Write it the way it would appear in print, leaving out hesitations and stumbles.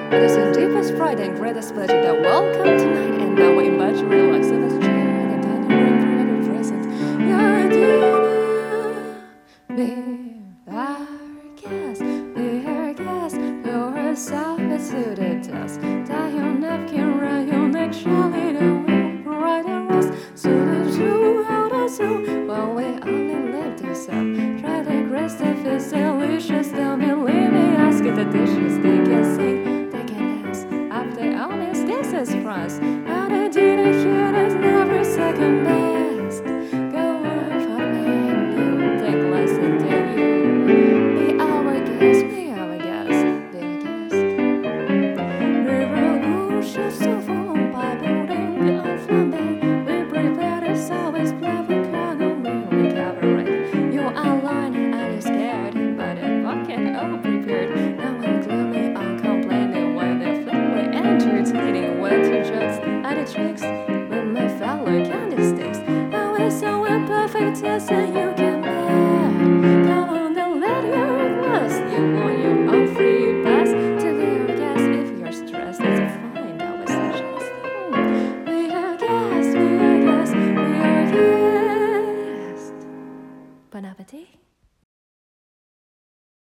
It is your deepest pride and greatest pleasure that welcome tonight, and now we invite you to relax in this chair in the dining room for every present. Your dinner, be our guest, yourself is suited us. Tie your napkin round your neck, surely the will bright and rest. So the two out of zoo, while we only live to serve. Try to grace the feast delicious, don't believe me, ask it the dishes, they can sing, they can dance. After all this, this is France, and I didn't hear there's never second best. Go on for me, and you take lesson to you. Be our guest, be our guest, be our guest. Revolution so full by building the unflammable. We prepare this always clever economy cabaret. You are lying and you're scared, but the bucket all prepared. Now I'm gloomy, I'm complaining when the flip we entered, hitting wet to jokes and the tricks with my fellow candlesticks. Now it's so imperfect, yes, and you can bet. Come on and let your glass. You want your own free pass to be our guest. If you're stressed, it's fine, that was suggest. We are guests, we are guests, we are guests. Bon appetit.